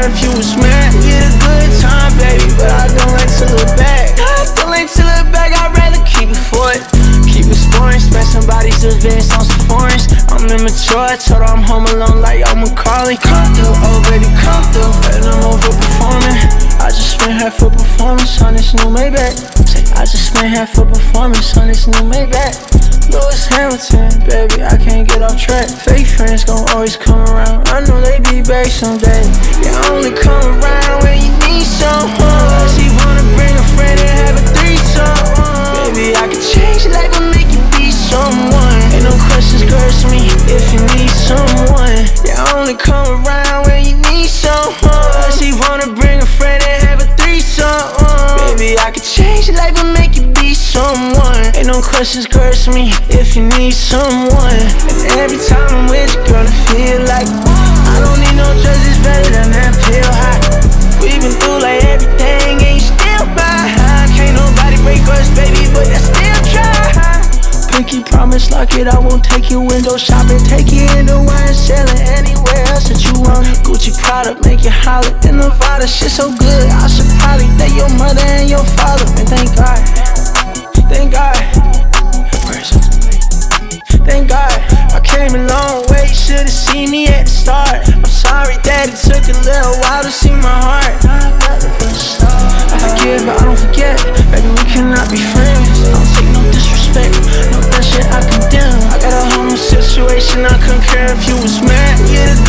if you was mad. We had a good time, baby, but I don't like to look back. I don't like to look back, I'd rather keep it for it. Keep it scoring, spend somebody's advance on some foreigns. I'm immature, I told her I'm home alone like I'm Macaulay. Come through, oh baby, come through, and I'm overperforming. I just spent half a performance on this new Maybach. I just spent half a performance on this new Maybach. Lewis Hamilton, baby, I can't get off track. Fake friends gon' always come around, I know they be back someday. Yeah, I only come around when you need someone. She wanna bring a friend and have a threesome. Baby, I could change your life and make you be someone. Ain't no questions, girl, to me if you need someone. Yeah, I only come around when you need someone. She wanna bring a friend and have a threesome. Baby, I could change your life and make you be someone. Ain't no questions, girl, to me if you need someone. And every time I'm with you, girl, I feel like I don't need no drugs, it's better than that pill high. We've been through like everything, and you still mine. Can't nobody break us, baby, but I still try. Pinky promise, lock it, I won't take you window shopping. Take you in the wine, selling anywhere else that you want it. Gucci product, make you holler. In Nevada, shit so good, I should probably thank your mother and your father. And thank God, thank God, thank God, I came a long way, you should've seen me at the start. I'm sorry that it took a little while to see my heart. I forgive, but I don't forget. Baby, we cannot be friends. I don't take no disrespect, no that shit I condemn. I got a whole new situation, I couldn't care if you was mad. Yeah,